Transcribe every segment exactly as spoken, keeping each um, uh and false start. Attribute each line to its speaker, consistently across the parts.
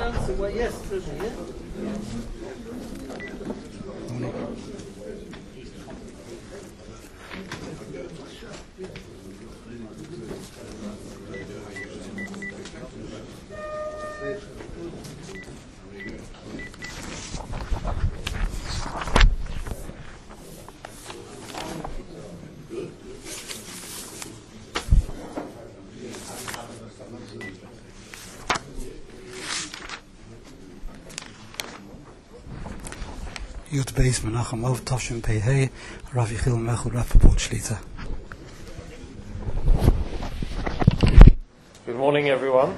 Speaker 1: answer, well, yes, certainly, yeah.
Speaker 2: Yud Beis Menachem Ov Tavshin Pei Hey Rav Yechiel Mechel Rappaport Shlita.
Speaker 3: Good morning, everyone.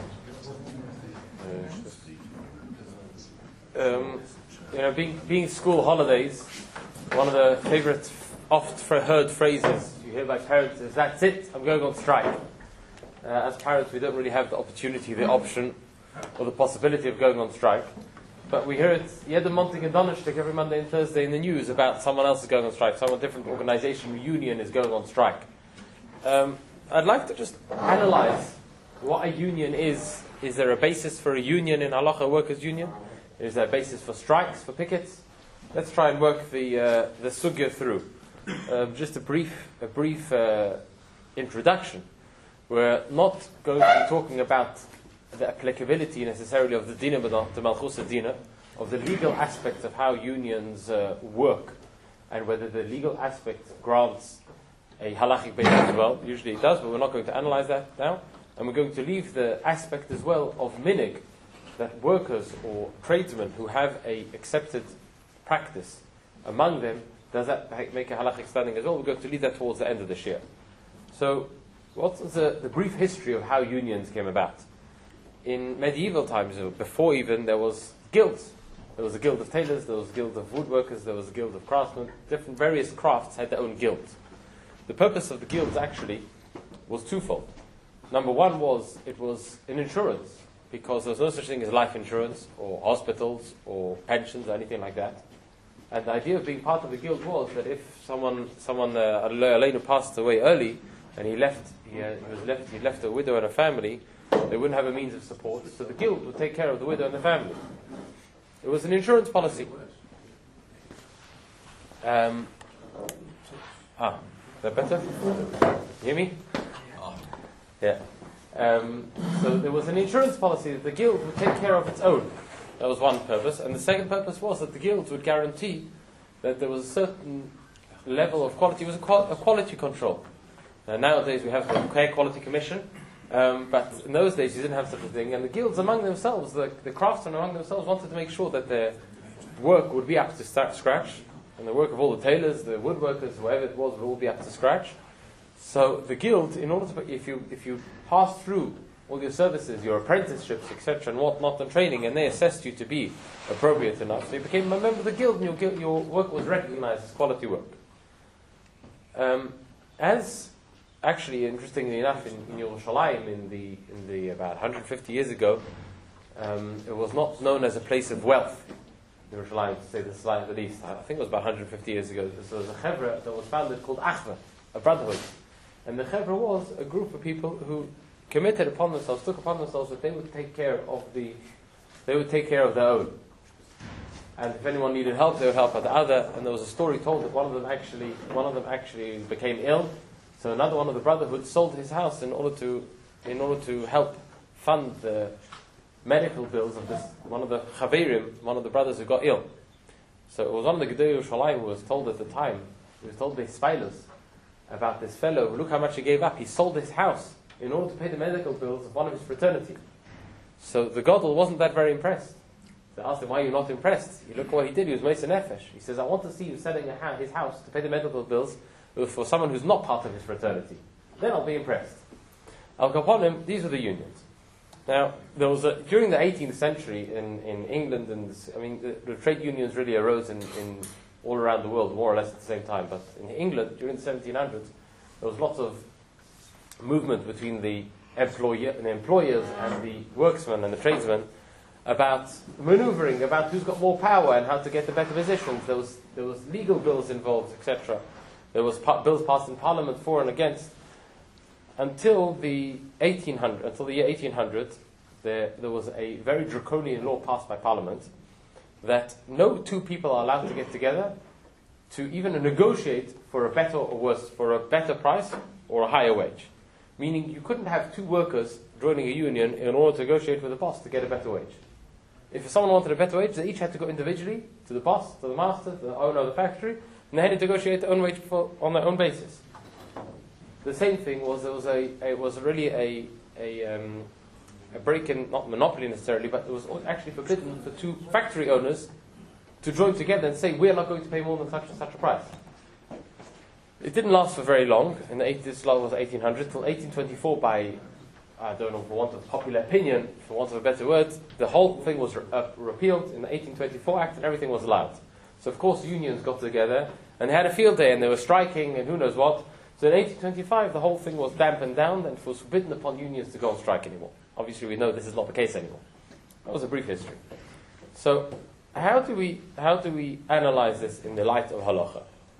Speaker 3: Um, you know, being, being school holidays, one of the favorite, oft heard phrases you hear by parents is, "That's it, I'm going on strike." Uh, as parents, we don't really have the opportunity, the option, or the possibility of going on strike. But we hear it, Yedem Montig and Donnerstag every Monday and Thursday in the news about someone else is going on strike, some different organization, union is going on strike. Um, I'd like to just analyze what a union is. Is there a basis for a union in Halacha, workers' union? Is there a basis for strikes, for pickets? Let's try and work the uh, the sugya through. Um, just a brief a brief uh, introduction. We're not going to be talking about the applicability necessarily of the dina, but the malchus dina, of the legal aspects of how unions uh, work, and whether the legal aspect grants a halachic basis as well. Usually it does, but we're not going to analyze that now. And we're going to leave the aspect as well of minig, that workers or tradesmen who have a accepted practice among them, does that make a halachic standing as well? We're going to leave that towards the end of the shir. So, what's the, the brief history of how unions came about? In medieval times, before even, there was guilds. There was a guild of tailors, there was a guild of woodworkers, there was a guild of craftsmen. Different various crafts had their own guilds. The purpose of the guilds actually was twofold. Number one was, it was an insurance, because there was no such thing as life insurance, or hospitals, or pensions, or anything like that. And the idea of being part of the guild was that if someone, someone, uh, Aleinu passed away early, and he left, he, uh, he was left, he left a widow and a family, they wouldn't have a means of support, so the guild would take care of the widow and the family. It was an insurance policy. Um, ah, is that better? You hear me? Yeah. Um, so there was an insurance policy that the guild would take care of its own. That was one purpose. And the second purpose was that the guild would guarantee that there was a certain level of quality. It was a, qual- a quality control. Now, nowadays we have the Care Quality Commission. Um, but in those days you didn't have such a thing, and the guilds among themselves, the, the craftsmen among themselves wanted to make sure that their work would be up to start scratch, and the work of all the tailors, the woodworkers, whoever it was, would all be up to scratch. So the guild, in order to, if you if you pass through all your services, your apprenticeships, et cetera, and whatnot, and training, and they assessed you to be appropriate enough, so you became a member of the guild, and your guild, your work was recognized as quality work. Um, as Actually, interestingly enough, in, in Yerushalayim, in the in the about one hundred fifty years ago, um, it was not known as a place of wealth. Yerushalayim, to say the slight at least, I think it was about one hundred fifty years ago. There was a chevra that was founded called Achva, a brotherhood, and the chevra was a group of people who committed upon themselves, took upon themselves that they would take care of the, they would take care of their own, and if anyone needed help, they would help out the other. And there was a story told that one of them actually, one of them actually became ill. So another one of the brotherhood sold his house in order to, in order to help fund the medical bills of this one of the chaverim, one of the brothers who got ill. So it was one of the Gedei Yerushalayim who was told at the time, he was told by his spilers about this fellow. Look how much he gave up. He sold his house in order to pay the medical bills of one of his fraternity. So the Gadol wasn't that very impressed. They asked him, "Why are you not impressed?" You look what he did. He was Meiser Nefesh. He says, "I want to see you selling a ha- his house to pay the medical bills for someone who's not part of his fraternity. Then I'll be impressed." Al Kaponim, these were the unions. Now, there was a, during the eighteenth century in, in England, and I mean, the, the trade unions really arose in, in all around the world, more or less at the same time. But in England, during the seventeen hundreds, there was lots of movement between the, employer, the employers and the worksmen and the tradesmen about maneuvering, about who's got more power and how to get the better positions. There was there was legal bills involved, et cetera. There was pa- bills passed in Parliament for and against. Until the eighteen hundred, until the year eighteen hundred, there, there was a very draconian law passed by Parliament that no two people are allowed to get together to even negotiate for a better or worse, for a better price or a higher wage. Meaning you couldn't have two workers joining a union in order to negotiate with the boss to get a better wage. If someone wanted a better wage, they each had to go individually to the boss, to the master, to the owner of the factory, and they had to negotiate their own wage for, on their own basis. The same thing was there was a it was really a a, um, a break in, not monopoly necessarily, but it was actually forbidden for two factory owners to join together and say we are not going to pay more than such and such a price. It didn't last for very long. In the eight, this law was eighteen hundred till eighteen twenty-four. By I don't know, for want of popular opinion, for want of a better word, the whole thing was re- uh, repealed in the eighteen twenty-four Act, and everything was allowed. So of course unions got together and they had a field day and they were striking and who knows what. So in eighteen twenty-five the whole thing was dampened down and it was forbidden upon unions to go on strike anymore. Obviously we know this is not the case anymore. That was a brief history. So how do we how do we analyze this in the light of halacha?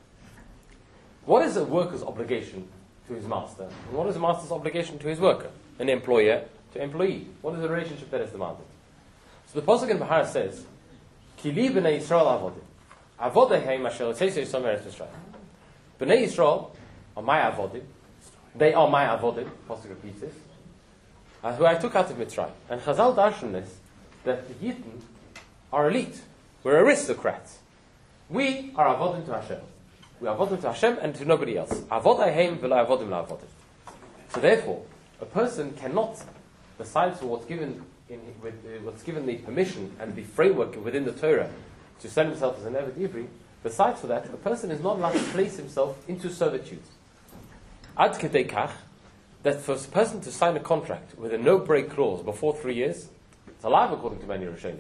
Speaker 3: What is a worker's obligation to his master? And what is a master's obligation to his worker? An employer to employee. What is the relationship that is demanded? So the Pasuk in Bahar says, Ki li b'nei Yisrael avodim. Avodehem asher tzeisu yisrael meretz Yisrael. B'nei Yisrael are my avodim. They are my avodim. Pasuk repeats this. Uh, who I took out of Mitzrayim. And Chazal darshan this, that the Yidden are elite. We're aristocrats. We are avodim to Hashem. We are avodim to Hashem and to nobody else. Avodehem v'lo avodim la'avodim. So therefore, a person cannot, besides for what's given in, with, uh, what's given the permission and the framework within the Torah to send himself as an Eved Ivri, besides for that, a person is not allowed to place himself into servitude. Ad kedei kach, that for a person to sign a contract with a no-break clause before three years, it's alive according to many Rishonim.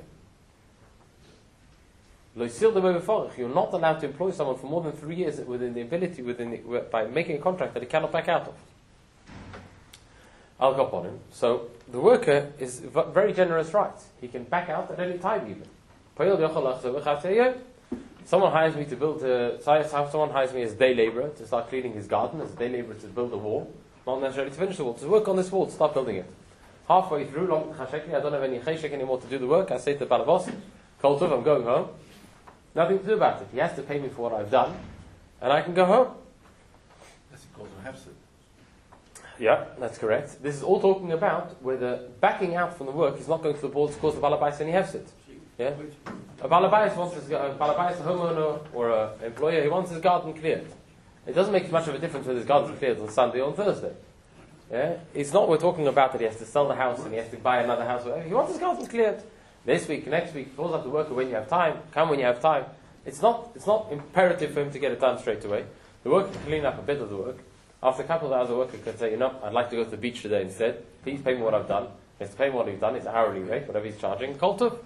Speaker 3: You're not allowed to employ someone for more than three years within the ability, within the, by making a contract that he cannot back out of. I'll go upon him. So the worker is v- very generous rights. He can back out at any time even. Someone hires me to build a, someone hires me as a day labourer to start cleaning his garden, as a day labourer to build a wall, not necessarily to finish the wall, to work on this wall, to start building it. Halfway through, long, I don't have any cheshek anymore to do the work. I say to the balabos, Kol tov, I'm going home. Nothing to do about it. He has to pay me for what I've done, and I can go home.
Speaker 1: That's because of Hefsid.
Speaker 3: Yeah, that's correct. This is all talking about whether backing out from the work is not going to the board to cause the balabais any hefsid. Yeah, a balabais wants his, a balabais, a homeowner or an employer, he wants his garden cleared. It doesn't make much of a difference whether his garden cleared on Sunday or on Thursday. Yeah, it's not we're talking about that he has to sell the house and he has to buy another house. He wants his garden cleared. This week, next week, he calls up the worker when you have time. Come when you have time. It's not. It's not imperative for him to get it done straight away. The worker can clean up a bit of the work. After a couple of hours, the worker can say, you know, I'd like to go to the beach today instead. Please pay me what I've done. He has to pay me what he's done. It's hourly rate, whatever he's charging. Koltov.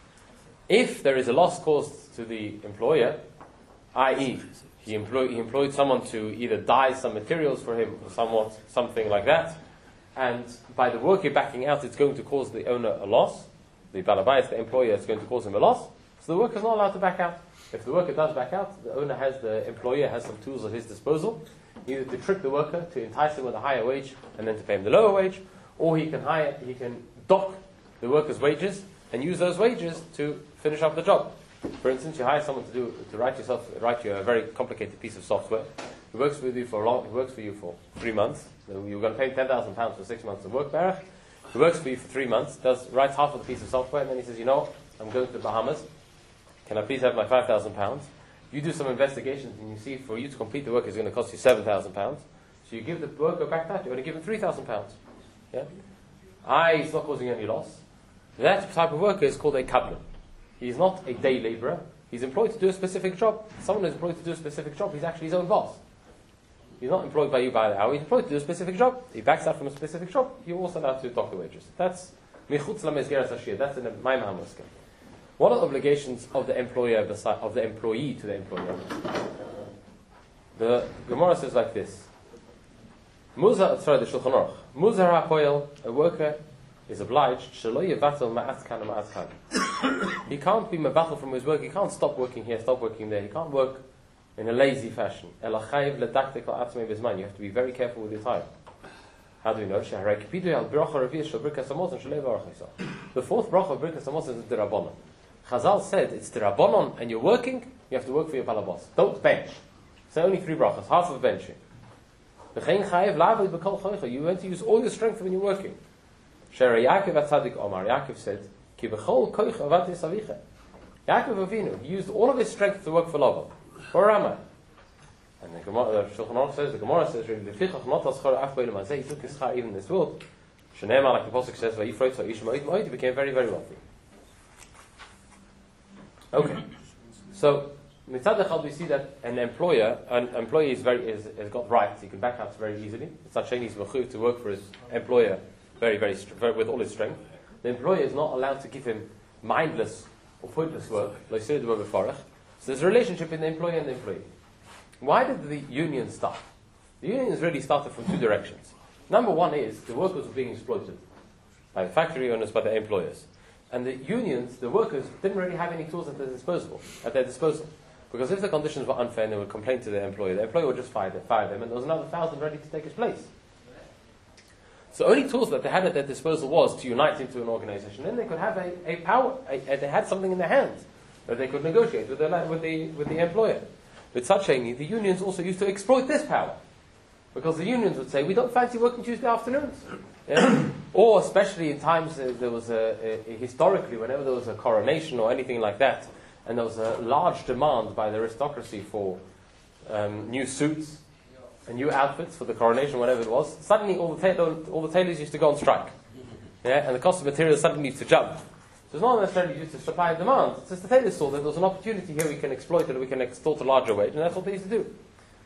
Speaker 3: If there is a loss caused to the employer, that is, he employed he employed someone to either dye some materials for him or somewhat something like that, and by the worker backing out, it's going to cause the owner a loss. The balabais, the employer, is going to cause him a loss. So the worker is not allowed to back out. If the worker does back out, the owner has, the employer has some tools at his disposal, either to trick the worker, to entice him with a higher wage, and then to pay him the lower wage, or he can hire, he can dock the worker's wages and use those wages to finish up the job. For instance, you hire someone to do to write yourself, write you a very complicated piece of software. He works with you for a long, he works for you for three months. So you're going to pay him ten thousand pounds for six months of work, Barach. He works for you for three months, does writes half of the piece of software, and then he says, you know what, I'm going to the Bahamas. Can I please have my five thousand pounds? You do some investigations and you see for you to complete the work is going to cost you seven thousand pounds. So you give the worker back that, you're going to give him three thousand pounds. Yeah? I, it's not causing any loss. That type of worker is called a kablan. He's not a day labourer. He's employed to do a specific job. Someone who's employed to do a specific job, he's actually his own boss. He's not employed by you by the hour, he's employed to do a specific job. He backs out from a specific job, you're also allowed to dock the wages. That's michutz lamezgeras hashir. That's in the Maimah HaMosker. What are the obligations of the employer, of the employee to the employer? The Gemara says like this. Muzar, sorry, the Shulchan Aruch. Muzar HaPoel, a worker, is obliged, shelo yevatel ma'atkan ma'atkan. He can't be mevatel from his work, he can't stop working here, stop working there, he can't work in a lazy fashion. You have to be very careful with your time. How do we know? The fourth bracha of Birkas Hamazon is the Rabbanon. Chazal said it's the Rabbanon and you're working, you have to work for your balabas. Don't bench. So only three brachas, half of benching. You want to use all your strength when you're working. Yaakov Atzadik Omar, Yaakov said, Ki b'chol koich avatis avicha. Yaakov Avinu, he used all of his strength to work for Lavan, for Ramah. And the Gemara, the Shulchan Aruch says, the Gemara says, really, Lefichach not aschar af b'elam hazeh, he took his schar even in this world. Shneimah, like the Pasuk says, Vayifroitz ha'isha ma'id ma'id, he became very, very wealthy. Okay, so mitzad echad we see that an employer, an employee is very is, has got rights. He can back out very easily. It's not saying he's mechuv to work for his employer very, very, very with all his strength. The employer is not allowed to give him mindless or pointless work. So there's a relationship in the employer and the employee. Why did the union start? The unions really started from two directions. Number one is the workers were being exploited by the factory owners, by the employers. And the unions, the workers, didn't really have any tools at their disposal. At their disposal. Because if the conditions were unfair and they would complain to their employer, the employer would just fire them, fire them and there was another thousand ready to take his place. So the only tools that they had at their disposal was to unite into an organization. Then they could have a, a power, a, a, they had something in their hands that they could negotiate with the, with the, with the employer. With such a need, the unions also used to exploit this power. Because the unions would say, we don't fancy working Tuesday afternoons. Yeah? Or especially in times, uh, there was a, a, a, historically, whenever there was a coronation or anything like that, and there was a large demand by the aristocracy for um, new suits and new outfits for the coronation, whatever it was, suddenly all the, ta- all the tailors used to go on strike. Yeah? And the cost of materials suddenly used to jump. So it's not necessarily due to supply and demand. It's just the tailors saw that there was an opportunity here we can exploit it, we can extort a larger wage, and that's what they used to do.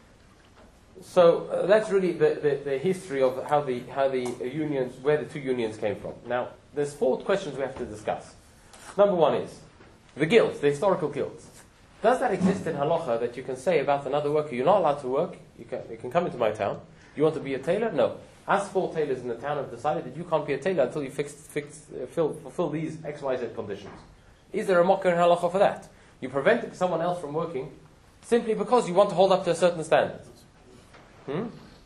Speaker 3: So uh, that's really the, the, the history of how the how the unions, where the two unions came from. Now, there's four questions we have to discuss. Number one is the guilds, the historical guilds. Does that exist in halacha that you can say about another worker, you're not allowed to work, you can, you can come into my town, you want to be a tailor? No. As four tailors in the town have decided that you can't be a tailor until you fix, fix, uh, fill, fulfill these X Y Z conditions. Is there a mocker in halacha for that? You prevent someone else from working simply because you want to hold up to a certain standard. Hmm?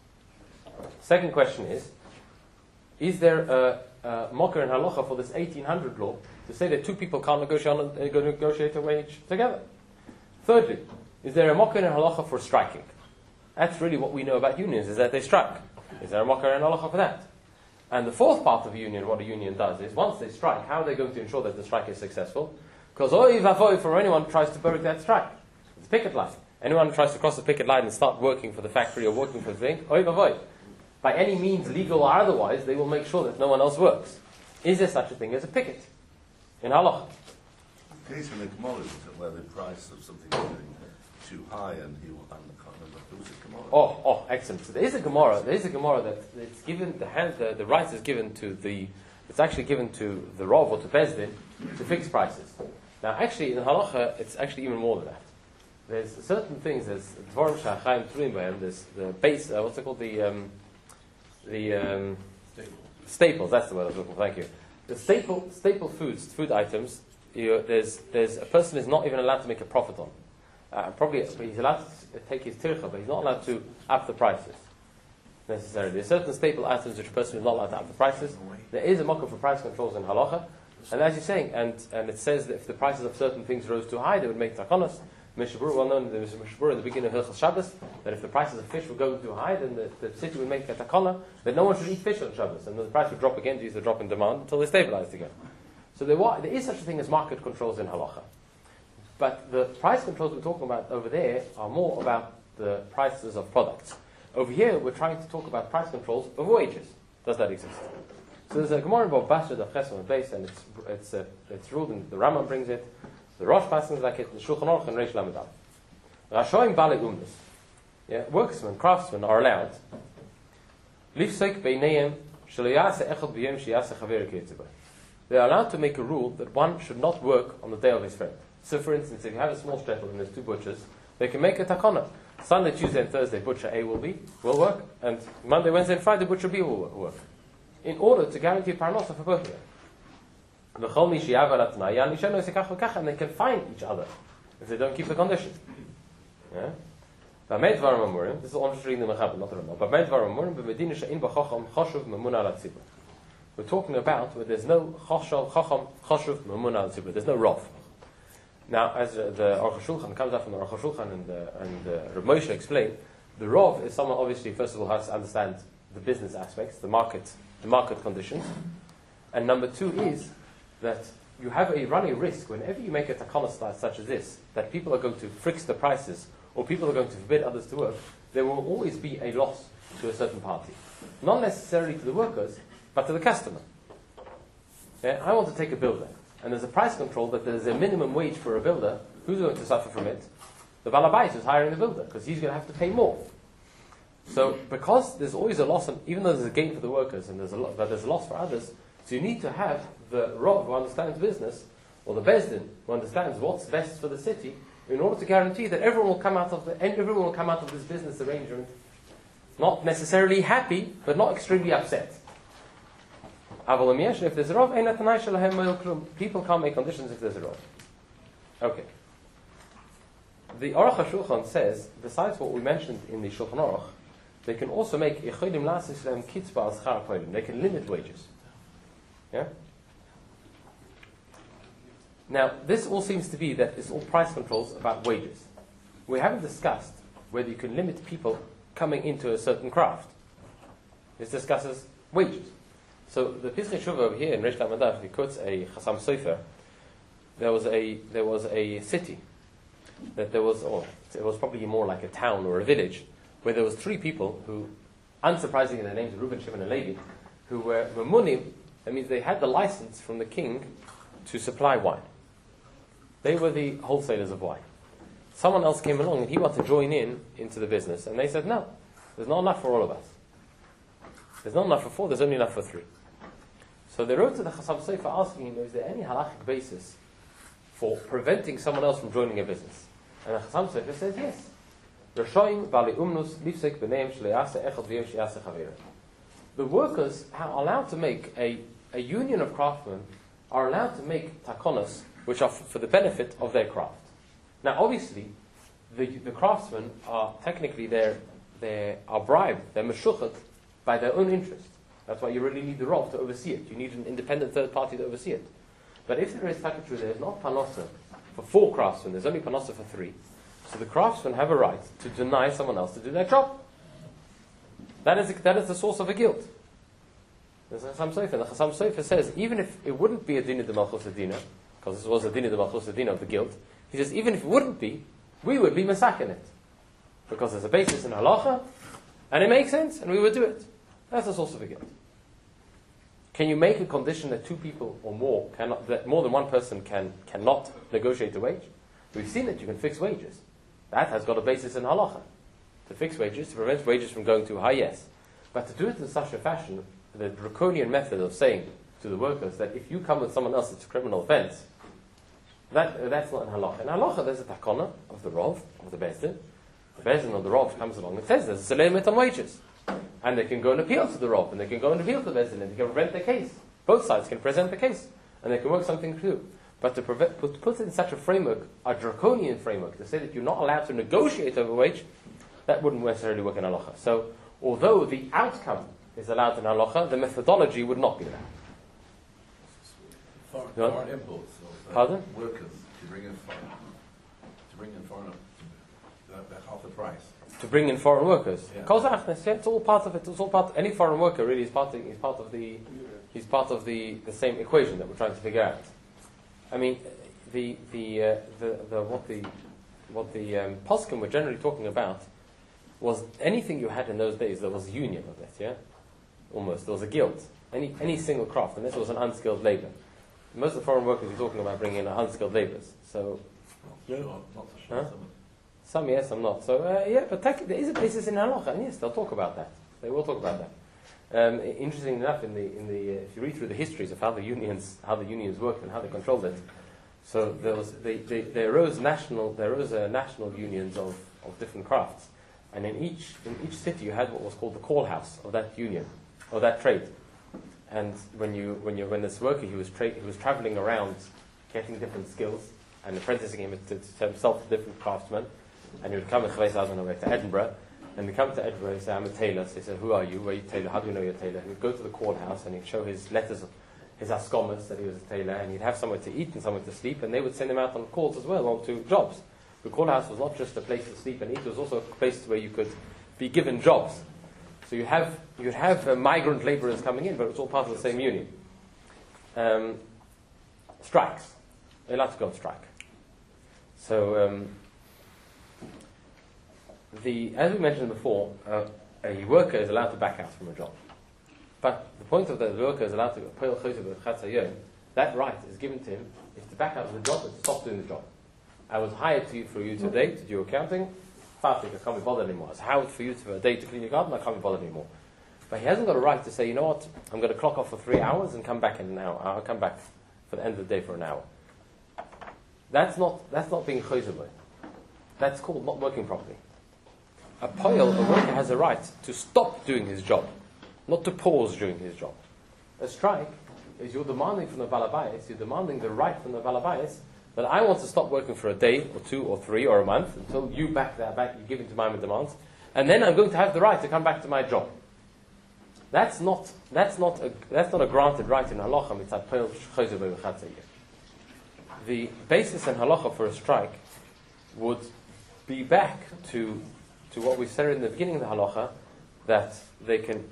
Speaker 3: Second question is, is there a, a mocker in halacha for this eighteen hundred law to say that two people can't negotiate, on, uh, negotiate a wage together? Thirdly, is there a mocker in halacha for striking? That's really what we know about unions, is that they strike. Is there a mocker in halacha for that? And the fourth part of a union, what a union does is, once they strike, how are they going to ensure that the strike is successful? Because oy vavoy for anyone who tries to break that strike. It's a picket line. Anyone who tries to cross the picket line and start working for the factory or working for the thing, oy vavoy. By any means, legal or otherwise, they will make sure that no one else works. Is there such a thing as a picket in halacha?
Speaker 1: The case in the Gemara is where the price of something is too high and he will, and I can't remember, who was it, Gemara?
Speaker 3: Oh, oh, excellent. So there is a Gemara, there is a Gemara that it's given, the hand, the, the rights is given to the, it's actually given to the Rav or to Bezdin to fix prices. Now actually in halacha, it's actually even more than that. There's certain things, there's Dvorim Shachayim Turim B'hem, there's the base, uh, what's it called, the, um, the, um,
Speaker 1: Staples.
Speaker 3: staples, that's the word I was looking for, thank you. The staple, staple foods, food items, you, there's, there's, a person is not even allowed to make a profit on. Uh, probably he's allowed to take his tircha, but he's not allowed to up the prices necessarily. There are certain staple items which a person is not allowed to up the prices. There is a mocker for price controls in halacha, and as you're saying, and, and it says that if the prices of certain things rose too high, they would make takonos. Mishabur, well known, there was a Mishabur in the beginning of Hilchos Shabbos, that if the prices of fish were going too high, then the, the city would make a takona that no one should eat fish on Shabbos, and then the price would drop again due to the drop in demand until they stabilized again. So there, wa- there is such a thing as market controls in halacha. But the price controls we're talking about over there are more about the prices of products. Over here, we're trying to talk about price controls of wages. Does that exist? So there's a Gemara about Basra of Chesed and Beis, and it's it's uh, it's ruled, and the Rambam brings it. The Rosh passes like it, the Shulchan Aruch and Reish Lamed Aleph. Rashoim Bale Umnis, yeah, workmen, craftsmen are allowed. Lifseik beineim shelo yaseh echad b'yom sheyaseh chaver k'yitzibah. They are allowed to make a rule that one should not work on the day of his friend. So, for instance, if you have a small shtetl and there's two butchers, they can make a takana. Sunday, Tuesday, and Thursday, butcher A will be will work, and Monday, Wednesday, and Friday, butcher B will work, in order to guarantee parnasa for both of them. And they can find each other if they don't keep the condition. Yeah? B'mei dvarim amurim, this is I'm just reading the Mechaber, not the Ramah. B'mei dvarim amurim, b'medina she'in b'chacham chashuv memuna al tzibur. We're talking about where there's no chacham chashuv memuna al tzibur. There's no rav. Now, as uh, the Aruch HaShulchan comes out from the Aruch HaShulchan and the and uh, Rav Moshe explained, the rav is someone obviously first of all has to understand the business aspects, the market, the market conditions, and number two is that you have a running risk whenever you make a takana such as this, that people are going to fix the prices or people are going to forbid others to work. There will always be a loss to a certain party, not necessarily to the workers, but to the customer. Yeah? I want to take a builder, and there's a price control that there's a minimum wage for a builder. Who's going to suffer from it? The balabais who's hiring the builder, because he's going to have to pay more. So, because there's always a loss, and even though there's a gain for the workers and there's a lo- but there's a loss for others, so you need to have the Rav who understands business, or the Bezdin who understands what's best for the city, in order to guarantee that everyone will come out of the everyone will come out of this business arrangement not necessarily happy, but not extremely upset. If there's a Rav, people can't make conditions if there's a Rav. Okay. The Aruch HaShulchan says, besides what we mentioned in the Shulchan Aruch, they can also make Echodim Lasis Lem Kitzba as Char Kodim. They can limit wages. Yeah? Now, this all seems to be that it's all price controls about wages. We haven't discussed whether you can limit people coming into a certain craft. This discusses wages. So the Pischei Shuvah over here in Reish Lamed, he quotes a Chassam Sofer. There was a there was a city that there was, or it was probably more like a town or a village, where there was three people who, unsurprisingly, their names were Reuben, Shimon, and Levi, who were Mamunim. That means they had the license from the king to supply wine. They were the wholesalers of wine. Someone else came along and he wanted to join in into the business, and they said, no, there's not enough for all of us. There's not enough for four, there's only enough for three. So they wrote to the Chassam Sofer asking him, is there any halachic basis for preventing someone else from joining a business? And the Chassam Sofer says, yes. The workers are allowed to make, a, a union of craftsmen are allowed to make takonos which are f- for the benefit of their craft. Now obviously, the, the craftsmen are technically, they're, they are bribed, they're meshuchat by their own interest. That's why you really need the Rav to oversee it. You need an independent third party to oversee it. But if there is takatru, there is not panosa for four craftsmen, there's only panosa for three. So the craftsmen have a right to deny someone else to do their job. That is, that is the source of a guilt. There's a Chassam Sofer. The Chassam Sofer says, even if it wouldn't be a dina de malchus adina, because this was a dina de malchus adina of the guilt, he says, even if it wouldn't be, we would be masak in it. Because there's a basis in halacha, and it makes sense, and we would do it. That's the source of a guilt. Can you make a condition that two people or more cannot, that more than one person can cannot negotiate a wage? We've seen that you can fix wages. That has got a basis in halacha. To fix wages, to prevent wages from going too high, yes. But to do it in such a fashion, the draconian method of saying to the workers that if you come with someone else, it's a criminal offense, that, uh, that's not in halacha. In halacha, there's a takana of the Rav, of the Bezdin. The Bezdin of the Rav comes along and says there's a limit on wages. And they can go and appeal to the Rav, and they can go and appeal to the Bezdin, and they can present their case. Both sides can present the case, and they can work something through. But to prevent, put, put it in such a framework, a draconian framework, to say that you're not allowed to negotiate over wage, that wouldn't necessarily work in halacha. So, although the outcome is allowed in halacha, the methodology would not be allowed.
Speaker 1: Foreign,
Speaker 3: You want-
Speaker 1: foreign imports of uh,
Speaker 3: Pardon?
Speaker 1: workers to bring in foreign, to bring in foreign, to, uh, half the price.
Speaker 3: To bring in foreign workers.
Speaker 1: Yeah.
Speaker 3: Kozachnes, yeah, it's all part of it. It's all part. Any foreign worker really is part. Of, is part of the. He's part of the, the same equation that we're trying to figure out. I mean, the the uh, the, the what the what the um, poskim were generally talking about was anything you had in those days. There was a union of it. Yeah, almost there was a guild. Any any single craft, and this was an unskilled labor. Most of the foreign workers you're talking about bringing in are unskilled laborers. So.
Speaker 1: No, not for sure.
Speaker 3: Huh? Some yes, some not. So uh, yeah, but tech, there is a basis in halacha, and yes, they'll talk about that. They will talk about that. Um, interesting enough, in the in the uh, if you read through the histories of how the unions how the unions worked and how they controlled it, so there was they, they, there arose national there arose uh, national unions of, of different crafts, and in each in each city you had what was called the call house of that union, of that trade. And when you when you when this worker he was tra- he was traveling around, getting different skills and apprenticing him to, to himself to different craftsmen. and he would come with Chavez Adon away to Edinburgh, and he'd come to Edinburgh, he'd say, I'm a tailor. So he said, who are you? Where are you tailor? How do you know you're a tailor? He'd go to the courthouse, and he'd show his letters, his ascomas that he was a tailor, and he'd have somewhere to eat and somewhere to sleep, and they would send him out on calls as well, onto jobs. The courthouse was not just a place to sleep and eat, it was also a place where you could be given jobs. So you have, you'd have uh, migrant labourers coming in, but it's all part of the same union. Um, strikes. They're allowed to go on strike. So, um, the, as we mentioned before, uh, a worker is allowed to back out from a job. But the point of that, the worker is allowed to, that right is given to him if to back out of the job and to stop doing the job. I was hired to you for you today to do accounting. Fasting, I can't be bothered anymore. I was hired for you for a day to clean your garden. I can't be bothered anymore. But he hasn't got a right to say, you know what, I'm going to clock off for three hours and come back in an hour. I'll come back for the end of the day for an hour. That's not that's not being chayzubay. That's called not working properly. A poil, a worker has a right to stop doing his job, not to pause doing his job. A strike is you're demanding from the balabayas, you're demanding the right from the balabayas that I want to stop working for a day or two or three or a month until you back that back, you give into my demands, and then I'm going to have the right to come back to my job. That's not that's not a that's not a granted right in halacha. It's a poil chayzubay v'chatzayir. The basis in halacha for a strike would be back to to what we said in the beginning of the halacha, that they can.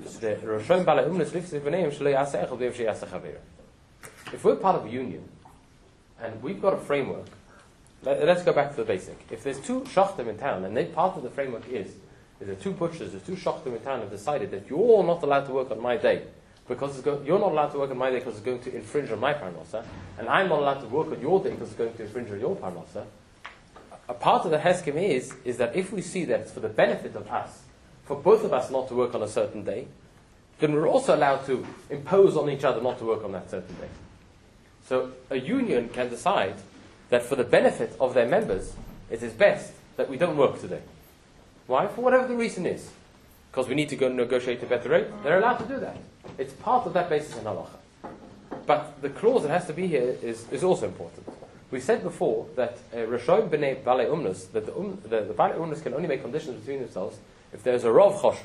Speaker 3: If we're part of a union and we've got a framework, let, let's go back to the basic. If there's two shachtim in town and they part of the framework is, is there two butchers, there's two shachtim in town have decided that you're all not allowed to work on my day. Because it's go- you're not allowed to work on my day because it's going to infringe on my parnasa, and I'm not allowed to work on your day because it's going to infringe on your parnasa. A part of the heskim is is that if we see that it's for the benefit of us, for both of us not to work on a certain day, then we're also allowed to impose on each other not to work on that certain day. So a union can decide that for the benefit of their members, it is best that we don't work today. Why? For whatever the reason is. Because we need to go and negotiate a better rate. They're allowed to do that. It's part of that basis in halacha. But the clause that has to be here is, is also important. We said before that Rashoim b'nei Balei Umnus, that the, um, the, the Balei Umnus can only make conditions between themselves if there's a Rav Choshev.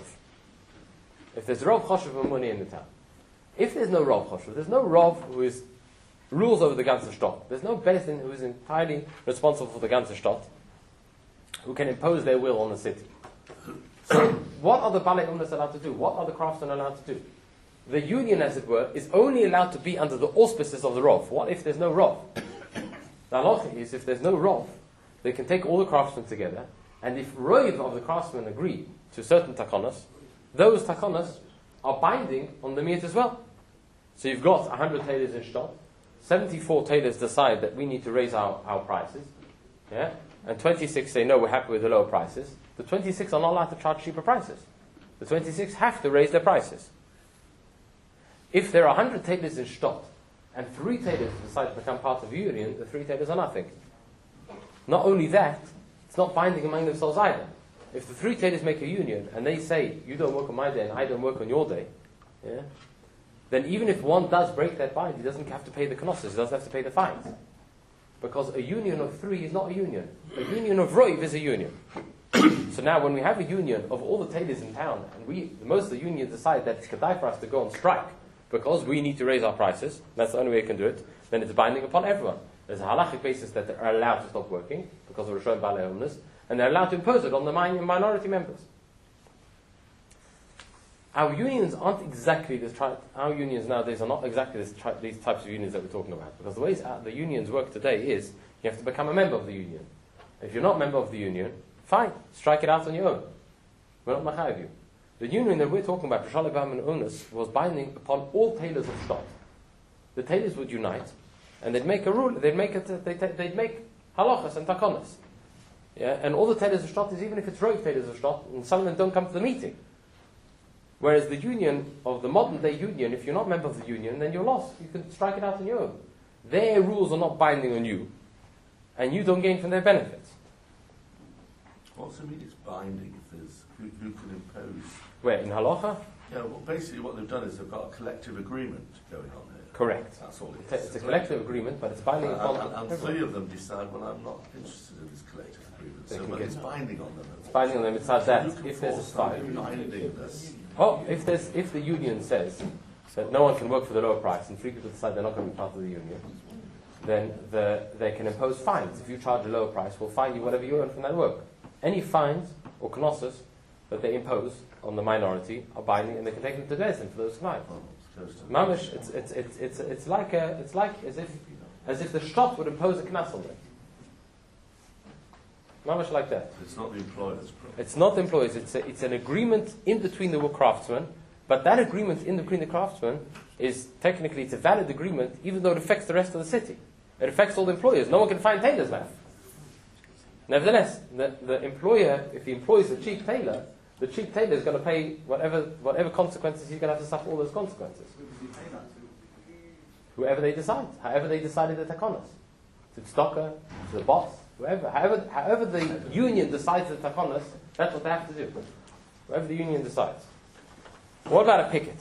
Speaker 3: If there's a Rav Choshev of money in the town. If there's no Rav Choshev, there's no Rav who is rules over the ganze Stott. There's no Beis Din who is entirely responsible for the ganze Stott, who can impose their will on the city. So, what are the Balei Umnus allowed to do? What are the craftsmen allowed to do? The union, as it were, is only allowed to be under the auspices of the Rav. What if there's no Rav? The halacha is, if there's no Rav, they can take all the craftsmen together, and if Rav of the craftsmen agree to certain takonos, those takonos are binding on the Miat as well. So you've got one hundred tailors in Stott, seventy-four tailors decide that we need to raise our, our prices, yeah, and twenty-six say, no, we're happy with the lower prices. The twenty-six are not allowed to charge cheaper prices. The twenty-six have to raise their prices. If there are one hundred tailors in Stott, and three tailors decide to become part of the union, the three tailors are nothing. Not only that, it's not binding among themselves either. If the three tailors make a union, and they say, you don't work on my day, and I don't work on your day, yeah, then even if one does break that bind, he doesn't have to pay the knossos, he doesn't have to pay the fines. Because a union of three is not a union. A union of Roiv is a union. So now when we have a union of all the tailors in town, and we, most of the unions decide that it's kedai for us to go on strike, because we need to raise our prices, that's the only way we can do it, then it's binding upon everyone. There's a halachic basis that they are allowed to stop working, because of Rishon Balei Umnus, and they're allowed to impose it on the minority members. Our unions aren't exactly this tri- our unions nowadays are not exactly this tri- these types of unions that we're talking about. Because the ways the unions work today is, you have to become a member of the union. If you're not a member of the union, fine, strike it out on your own. We're not machayev you. The union that we're talking about, Rishon Balei Umnus, was binding upon all tailors of Stott. The tailors would unite, and they'd make a rule, they'd make it, they'd, they'd make halachas and takonas. Yeah, and all the tailors of Stott is, even if it's rogue tailors of Stott, and some of them don't come to the meeting. Whereas the union of the modern day union, if you're not a member of the union, then you're lost. You can strike it out on your own. Their rules are not binding on you, and you don't gain from their benefits.
Speaker 1: What's it mean it's binding if there's, who, who can impose?
Speaker 3: Where, in halacha?
Speaker 1: Yeah, well basically what they've done is they've got a collective agreement going on here.
Speaker 3: Correct.
Speaker 1: That's all it
Speaker 3: It's a,
Speaker 1: is.
Speaker 3: it's a collective agreement, but it's binding
Speaker 1: And,
Speaker 3: upon
Speaker 1: and, and
Speaker 3: everyone.
Speaker 1: three of them decide, well, I'm not interested in this collective agreement.
Speaker 3: They
Speaker 1: So,
Speaker 3: can
Speaker 1: but
Speaker 3: get-
Speaker 1: it's binding on them.
Speaker 3: It's binding on them. It's like that.
Speaker 1: You can
Speaker 3: If there's a
Speaker 1: force
Speaker 3: strike,
Speaker 1: something binding this.
Speaker 3: oh, if there's if the union says that no one can work for the lower price, and three people decide they're not going to be part of the union, then the, they can impose fines. If you charge a lower price, we'll fine you whatever you earn from that work. Any fines or knossos that they impose on the minority are binding, and they can take them to Bezdin for those fines.
Speaker 1: Oh, it's close to-
Speaker 3: Mamish, it's it's it's it's it's like a it's like as if as if the shop would impose a knas on them. Mamish like that.
Speaker 1: It's not the employer's problem.
Speaker 3: It's not the employees. It's a, it's an agreement in between the craftsmen, but that agreement in between the craftsmen is technically it's a valid agreement, even though it affects the rest of the city. It affects all the employers. No one can find tailors now. Nevertheless, the, the employer, if he employs a cheap tailor, the cheap tailor is going to pay whatever whatever consequences he's going to have to suffer all those consequences. Whoever they decide, however they decided the takonos, to the stocker, to the boss, whoever, however, however the union decides the takonos, that's what they have to do. Whoever the union decides. What about a picket?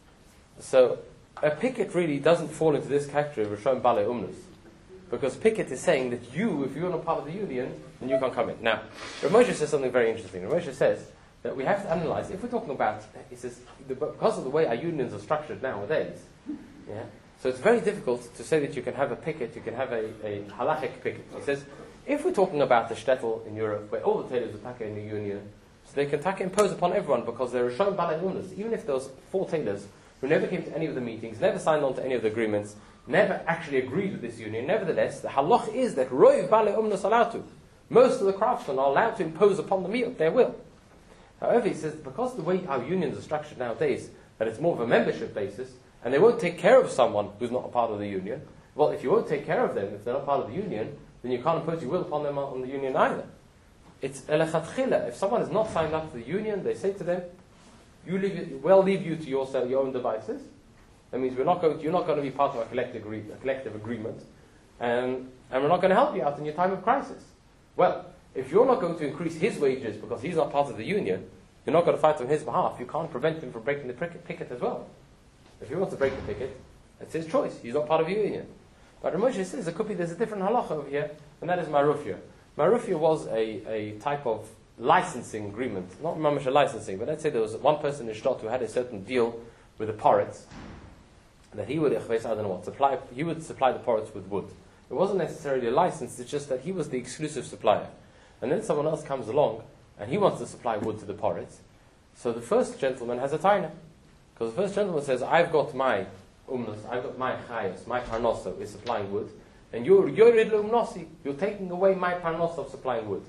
Speaker 3: So a picket really doesn't fall into this category of Rishon Bale Umnus, because picket is saying that you, if you're not part of the union, then you can't come in. Now, Rav Moshe says something very interesting. Rav Moshe says that we have to analyze, if we're talking about, he says, the, because of the way our unions are structured nowadays, yeah, so it's very difficult to say that you can have a picket, you can have a, a halachic picket. He says, if we're talking about the shtetl in Europe, where all the tailors are taka in the union, so they can taka impose upon everyone because they're Rishon Bale Umnus, even if those four tailors who never came to any of the meetings, never signed on to any of the agreements, never actually agreed with this union. Nevertheless, the halach is that Roiv Bale Umnus allowed to. Most of the craftsmen are allowed to impose upon the miyut their will. However, he says, because the way our unions are structured nowadays, that it's more of a membership basis, and they won't take care of someone who's not a part of the union, well, if you won't take care of them, if they're not part of the union, then you can't impose your will upon them on the union either. It's elechatchila. If someone is not signed up to the union, they say to them, you leave it, we'll leave you to yourself, your own devices. That means we're not going to, you're not going to be part of a collective, agree, a collective agreement, and, and we're not going to help you out in your time of crisis. Well, if you're not going to increase his wages because he's not part of the union, you're not going to fight on his behalf, you can't prevent him from breaking the picket, picket as well. If he wants to break the picket, it's his choice. He's not part of your union. But Rav Moshe says there could be, there's a different halacha over here, and that is marufia. Marufia was a, a type of licensing agreement, not mamash a licensing, but let's say there was one person in Shtot who had a certain deal with the poritz, that he would, I don't know what, supply, he would supply the poritz with wood. It wasn't necessarily a license, it's just that he was the exclusive supplier. And then someone else comes along, and he wants to supply wood to the poritz. So the first gentleman has a taina. Because the first gentleman says, I've got my umnos, I've got my chayos, my parnoso is supplying wood, and you're yorid umnosi, you're taking away my parnoso of supplying wood.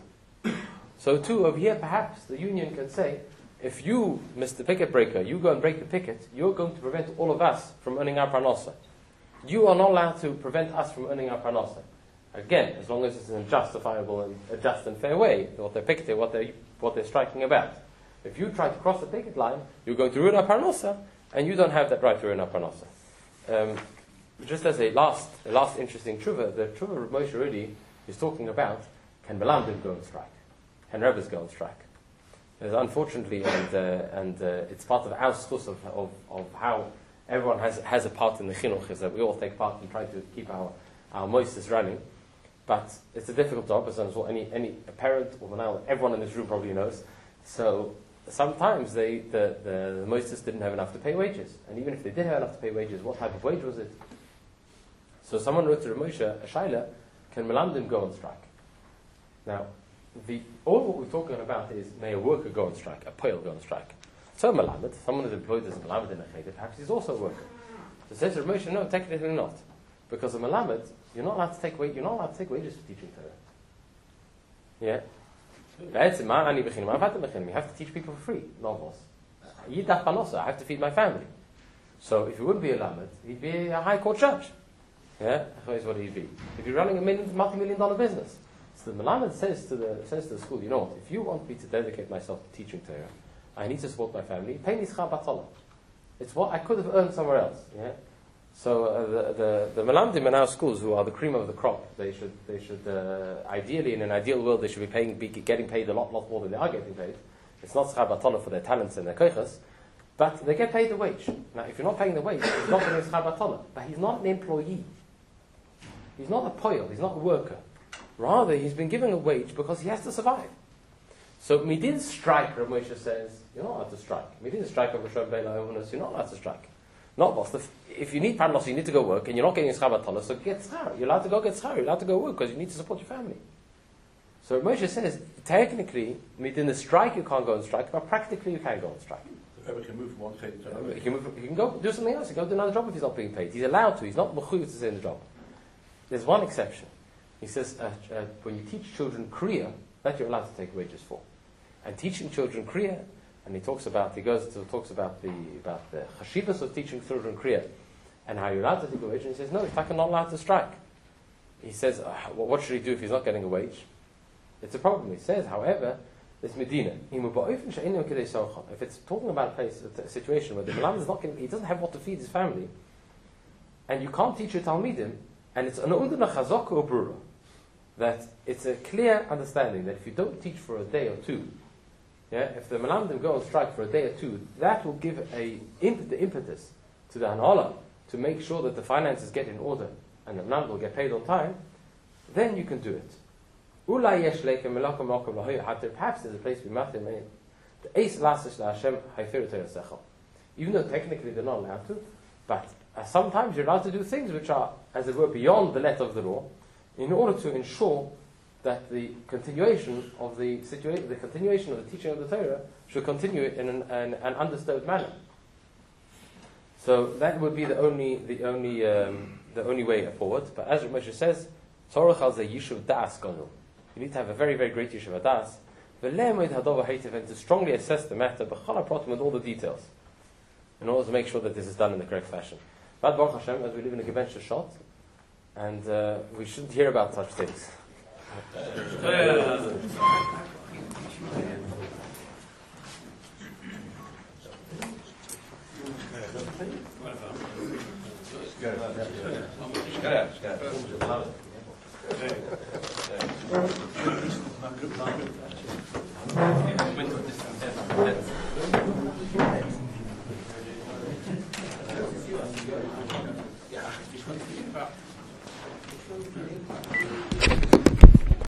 Speaker 3: So too, over here, perhaps the union can say, if you, Mister Picket Breaker, you go and break the picket, you're going to prevent all of us from earning our parnosa. You are not allowed to prevent us from earning our parnosa. Again, as long as it's in a justifiable and a just and fair way, what they're picketing, what they're, what they're striking about. If you try to cross the picket line, you're going to ruin our parnosa, and you don't have that right to ruin our parnosa. Um, just as a last, a last interesting tshuva, the tshuva of Moshe really is talking about, can Melamdim go on strike? Can Rebbes go on strike? There's unfortunately, and, uh, and uh, it's part of our schus of, of, of how everyone has, has a part in the chinuch, is that we all take part in trying to keep our, our moistus running. But it's a difficult job, as well any, any parent, or now everyone in this room probably knows. So sometimes they, the, the, the moistus didn't have enough to pay wages. And even if they did have enough to pay wages, what type of wage was it? So someone wrote to Rav Moshe, a shaila, can Melamdim go on strike? Now, the, all what we're talking about is, may a worker go on strike, a poil go on strike. So Melamed, someone is employed as a Melamed in a cheder, perhaps he's also a worker. So says Rav Moshe, no, technically not. Because a Melamed, you're not allowed to take, you're not allowed to take wages for teaching Torah. Yeah? You have to teach people for free, novels. I have to feed my family. So if he wouldn't be a lamed, he'd be a high court judge. Yeah, that's what he'd be. He'd be running a million, multi-million dollar business. So the lamed says to the says to the school, you know what? If you want me to dedicate myself to teaching Torah, I need to support my family. Pay me schar batala. It's what I could have earned somewhere else. Yeah. So uh, the the the melamdim in our schools, who are the cream of the crop, they should they should uh, ideally, in an ideal world, they should be paying be getting paid a lot lot more than they are getting paid. It's not schar batala for their talents and their koichas, But they get paid the wage. Now, if you're not paying the wage, he's not getting schar batola. But he's not an employee. He's not a poil. He's not a worker. Rather, he's been given a wage because he has to survive. So, midin strike, Rav Moshe says, you're not allowed to strike. Midin strike of Hashem Beila Ovenus, you're not allowed to strike. Not boss. If you need parnos, you need to go work, and you're not getting schar batola, so get schar. You're allowed to go get schar. You're allowed to go work because you need to support your family. So Rav Moshe says, technically, midin the strike you can't go and strike, but practically you can go and strike.
Speaker 4: Whoever can move from one state to another.
Speaker 3: He can, move, he can go do something else. He can go do another job if he's not being paid. He's allowed to. He's not mechuyev to stay in the job. There's one exception. He says uh, uh, when you teach children kriya, that you're allowed to take wages for. And teaching children kriya, and he talks about he goes to talks about the about the chashivas of teaching children kriya, and how you're allowed to take a wage. And he says no, if I not allowed to strike. He says uh, well, what should he do if he's not getting a wage? It's a problem. He says, however, this Medina, if it's talking about a place, a situation where the Malam is not getting, he doesn't have what to feed his family, and you can't teach your Talmidim, and it's an udana chazaka or brura, that it's a clear understanding that if you don't teach for a day or two, yeah, if the Malamdim go on strike for a day or two, that will give a imp- the impetus to the Hanala to make sure that the finances get in order and the Malamdim will get paid on time, then you can do it. Perhaps there's a place we must have made. Even though technically they're not allowed to, but uh, sometimes you're allowed to do things which are, as it were, beyond the letter of the law, in order to ensure that the continuation of the situa- the continuation of the teaching of the Torah should continue in an, an, an undisturbed manner. So that would be the only the only um, the only way forward. But as Moshe says, Tzorach al ze yishuv das gadol. You need to have a very, very great yeshiva das, and to strongly assess the matter, with all the details, in order to make sure that this is done in the correct fashion. But Baruch Hashem, as we live in a Gebench shot, and uh, we shouldn't hear about such things.
Speaker 4: Ja,